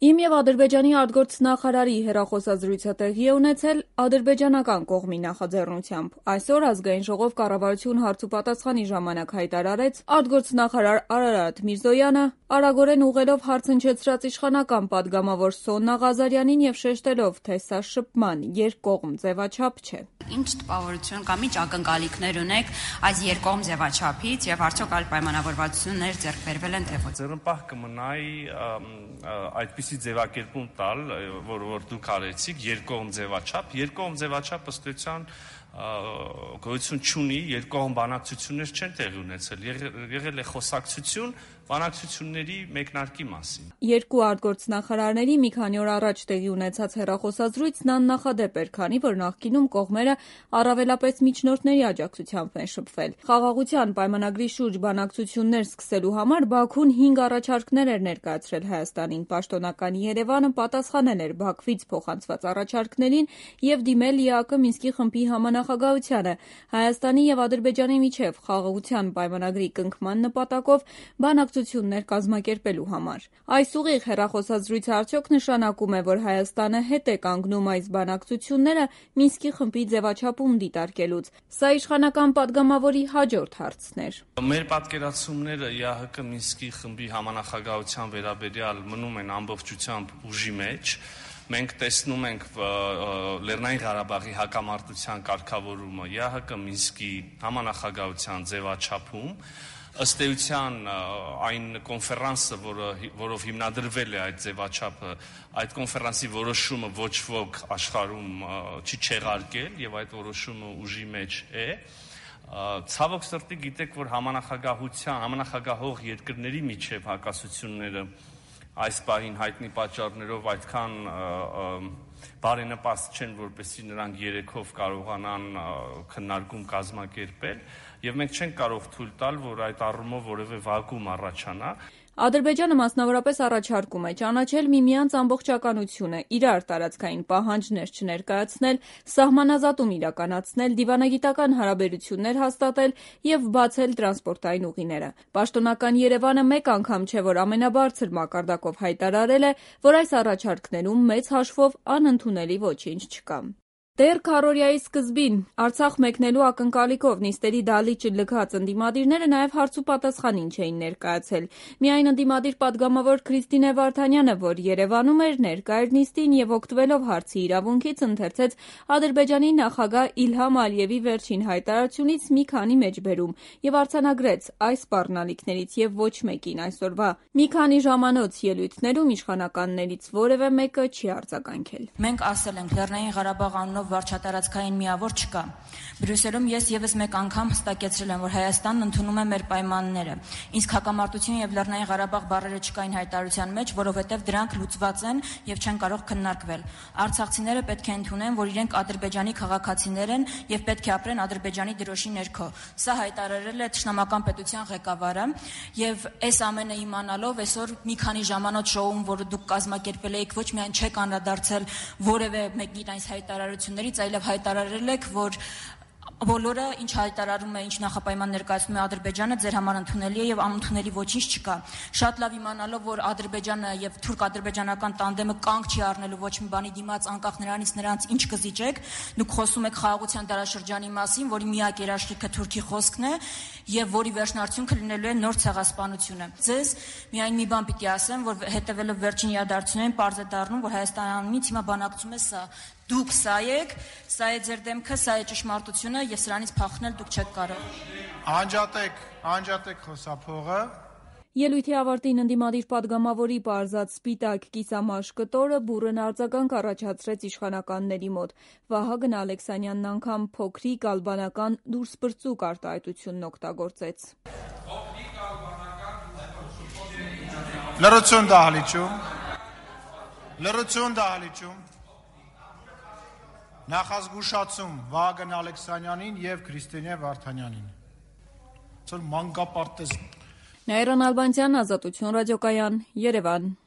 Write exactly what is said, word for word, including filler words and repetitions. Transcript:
Իմ եւ Ադրբեջանի արտգործնախարարի հեռախոսազրույցը տեղի է ունեցել ադրբեջանական կողմի նախաձեռնությամբ։ Այսօր Ազգային ժողով կառավարություն հարցուպատասխանի ժամանակ հայտարարեց արտգործնախարար Արարատ Միրզոյանը, արագորեն ուղղելով հարց հնչեցրած իշխանական պատգամավոր Սոնա Ղազարյանին եւ շեշտելով, թե սա շփման երկկողմ ձևաչափ չէ։ Ինչ տպավորություն կամ ինչ ակնկալիքներ ունեք այս երկկողմ ձևաչափից եւ արդյոք այլ պայմանավորվածություններ ձեռք բերվել են թե ոչ։ Ձեռնպահ կմնայի այդպիսի ձևակերպում տալ, որ որ դուք արեցիք երկկողմ ձևաչափ, երկկողմ ձևաչափ ըստ էության գոյություն չունի, երկկողմ բանակցություններ չեն տեղի ունեցել, եղել է խոսակցություն բանակցությունների մեկնարկի մասին։ Երկու արտգործնախարարների մի քանի օր առաջ տեղի ունեցած հեռախոսազրույցն աննախադեպ էր, քանի որ նախկինում կողմերը առավելապես միջնորդների աջակցությամբ են շփվել։ Խաղաղության պայմանագրի շուրջ բանակցություններ սկսելու համար Բաքուն հինգ առաջարկներ էր ներկայացրել Հայաստանին։ Պաշտոնական Երևանը պատասխանել էր Բաքվից փոխանցված առաջարկներին եւ դիմել ԼԻԱԿ Մինսկի խմբի համանախագահությանը Հայաստանի եւ Ադրբեջանի միջեւ խաղաղության պայմանագրի կնքման նպատակով բանակցություններ կազմակերպելու համար։ Այս ուղիղ հեռախոսազրույցը արդյոք նշանակում է, որ Հայաստանը հետ է կանգնում այս բանակցությունները Մինսկի խմբի ձևաչափում դիտարկելուց։ Սա իշխանական պատգամավորի հաջորդ հարցն էր։ Մեր պատկերացումները ԵԱՀԿ Մինսկի խմբի համանախագահության վերաբերյալ մնում են ամբողջությամբ ուժի մեջ։ Մենք տեսնում ենք Լեռնային Ղարաբաղի հակամարտության կարգավորումը ԵԱՀԿ Մինսկի համանախագահության ձևաչափում։ Ըստ էության այն կոնֆերանսը, որը, որով հիմնադրվել է այդ ձևաչափը, այդ կոնֆերանսի որոշումը ոչ ոք աշխարհում չի չեղարկել եւ այդ որոշումը ուժի մեջ է։ Ցավոք սրտի գիտեք, որ համանախագահության, համանախագահող երկրների միջև հակասությունները այս պահին հայտնի պատճառներով այդքան բարենպաստ չեն, որպեսզի նրանք երեքով կարողանան քննարկում կազմակերպել, եւ մենք չենք կարող թույլ տալ, որ այդ առումով որևէ վակուում առաջանա։ Ադրբեջանը մասնավորապես առաջարկում է ճանաչել միմյանց ամբողջականությունը, իրար տարածքային պահանջներ չներկայացնել, սահմանազատում իրականացնել, դիվանագիտական հարաբերություններ հաստատել եւ բացել տրանսպորտային ուղիները։ Պաշտոնական Երևանը մեկ անգամ չէ, որ ամենաբարձր մակարդակով հայտարարել է, որ այս առաջարկներում մեծ հաշվով անընդունելի ոչինչ չկա։ Դեռ քառօրյայի սկզբին Արցախ մեկնելու ակնկալիքով նիստերի դահլիճը լքած ընդդիմադիրները նաև հարցուպատասխանին չէին ներկայացել։ Միայն ընդդիմադիր պատգամավոր Քրիստինե Վարդանյանը, որ Երևանում էր, ներկա էր նիստին եւ օգտվելով հարցի իրավունքից ընթերցեց Ադրբեջանի նախագահ Իլհամ Ալիևի վերջին հայտարարությունից մի քանի մեջբերում եւ արձանագրեց այս սպառնալիքներից եւ ոչ մեկին այսօրվա մի քանի ժամանոց ելույթներում իշխանականներից որևէ մեկը չի արձագանքել։ Մենք ասել ենք Լեռնային Ղարաբաղ անունով վարչատարածքային միավոր չկա։ Բրյուսելում ես եւս մեկ անգամ հստակեցրել եմ, որ Հայաստանն ընդունում է մեր պայմանները։ Իսկ հակամարտություն եւ Լեռնային Ղարաբաղ բառերը չկային հայտարարության մեջ, որովհետեւ դրանք լուծված են եւ չեն կարող քննարկվել։ Արցախցիները պետք է ընդունեն, որ իրենք Ադրբեջանի քաղաքացիներ են եւ պետք է ապրեն Ադրբեջանի դրոշի ներքո։ Սա հայտարարել է Թշնամական պետության ղեկավարը եւ այս ամենը իմանալով այսօր մի քանի ժամանոց շոուն, որը դուք կազմակերպել եք, ոչ միայն չեք անդրադարձել որևէ մեկին այս հայտարարություններից, այլև հայտարարել եք, որ բոլորը ինչ հայտարարում է, ինչ նախապայման ներկայացնում է Ադրբեջանը, ձեր համար ընդունելի է եւ անընդունելի ոչինչ չկա։ Շատ լավ իմանալով, որ Ադրբեջանը եւ թուրք-ադրբեջանական տանդեմը կանգ չի առնելու ոչ մի բանի դիմաց, անկախ նրանից նրանց ինչ կզիջեք, դուք խոսում եք խաղաղության դարաշրջանի մասին, որի միակ երաշխիքը Թուրքի խոսքն է եւ որի վերջնարդյունքը լինելու է նոր ցեղասպանությունը։ Ձեզ միայն մի բան պիտի ասեմ, որ հետեւելով վերջին իրադարձություններին պարզ է դառնում, որ Հայաստանից հիմա բանակցում է սա։ Դուք սա եք, սա է ձեր դեմքը, սա է ճշմարտությունը եւ սրանից փախնել դուք չեք կարող։ Անջատեք, անջատեք խոսափողը։ Ելույթի ավարտին ընդդիմադիր պատգամավորի պարզած սպիտակ կիսամաշ կտորը բուռն արձագանք առաջացրեց իշխանականների մոտ։ Վահագն Ալեքսանյանն անգամ փոքրիկ ալբանական դուրսպրծուկ արտահայտությունն օգտագործեց։ Լրություն դահլիճում։ Լրություն դահլիճում։ Նախազգուշացում Վահագն Ալեքսանյանին եւ Քրիստինե Վարդանյանին։ Ցոր մանկապարտեզ Նաիրան Ալբանցյան, Ազատություն ռադիոկայան, Երևան։